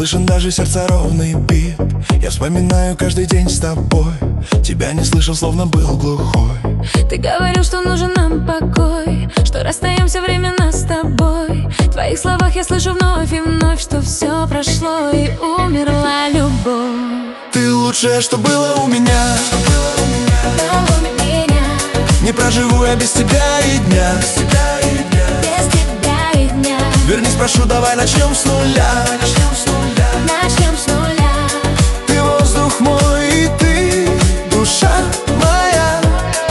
слышен даже сердца ровный бит. Я вспоминаю каждый день с тобой. Тебя не слышал, словно был глухой. Ты говорил, что нужен нам покой, что расстаемся временно с тобой. В твоих словах я слышу вновь и вновь, что все прошло и умерла любовь. Ты лучшее, что было у меня. Не проживу я без тебя и дня. Вернись, прошу, давай начнем с нуля. Начнем с нуля. Ты воздух мой, и ты душа моя.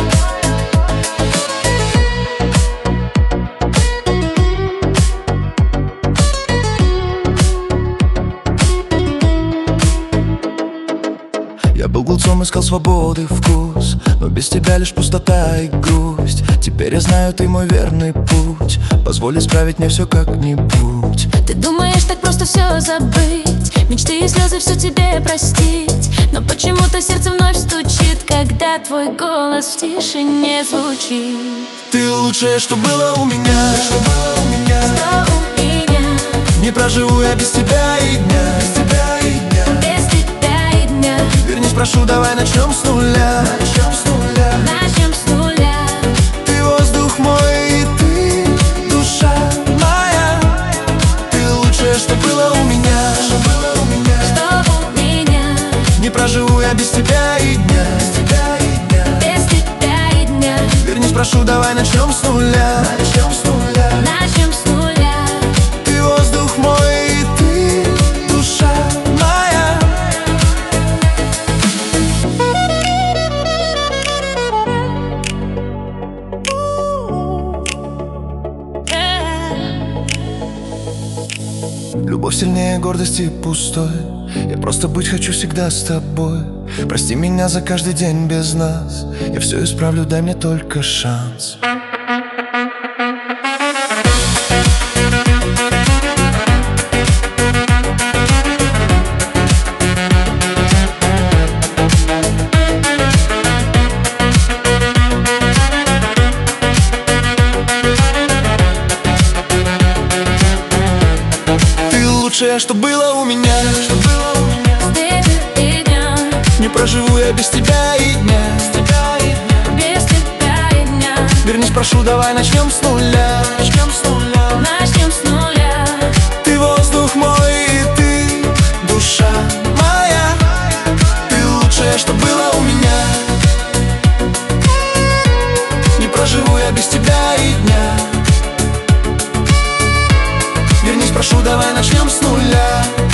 Я был глупцом, искал свободы вкус, но без тебя лишь пустота и грусть. Теперь я знаю, ты мой верный путь. Позволь исправить мне все как-нибудь. Ты думаешь, так просто все забыть, мечты и слезы все тебе простить. Но почему-то сердце вновь стучит, когда твой голос в тишине звучит. Ты лучшее, что было у меня. Что у меня. Не проживу я без тебя и дня. Без тебя и дня. Вернись, прошу, давай начнем с нуля. Начнем с нуля. Ты воздух мой, и ты душа моя. Ты лучшее, что было у меня. Что у меня. Не проживу я без тебя и дня. Без тебя и дня. Вернись, прошу, давай начнем с нуля. Начнем с нуля. Ты воздух мой, и ты душа моя. Любовь сильнее гордости пустой. Я просто быть хочу всегда с тобой. Прости меня за каждый день без нас. Я все исправлю, дай мне только шанс. Ты лучшее, что было у меня. Не проживу я без тебя и дня. Без тебя и дня. Вернись, прошу, давай начнем с нуля. Начнем с нуля. Ты воздух мой, и ты душа моя. Ты лучшее, что было у меня. Не проживу я без тебя и дня. Вернись, прошу, давай начнем с нуля.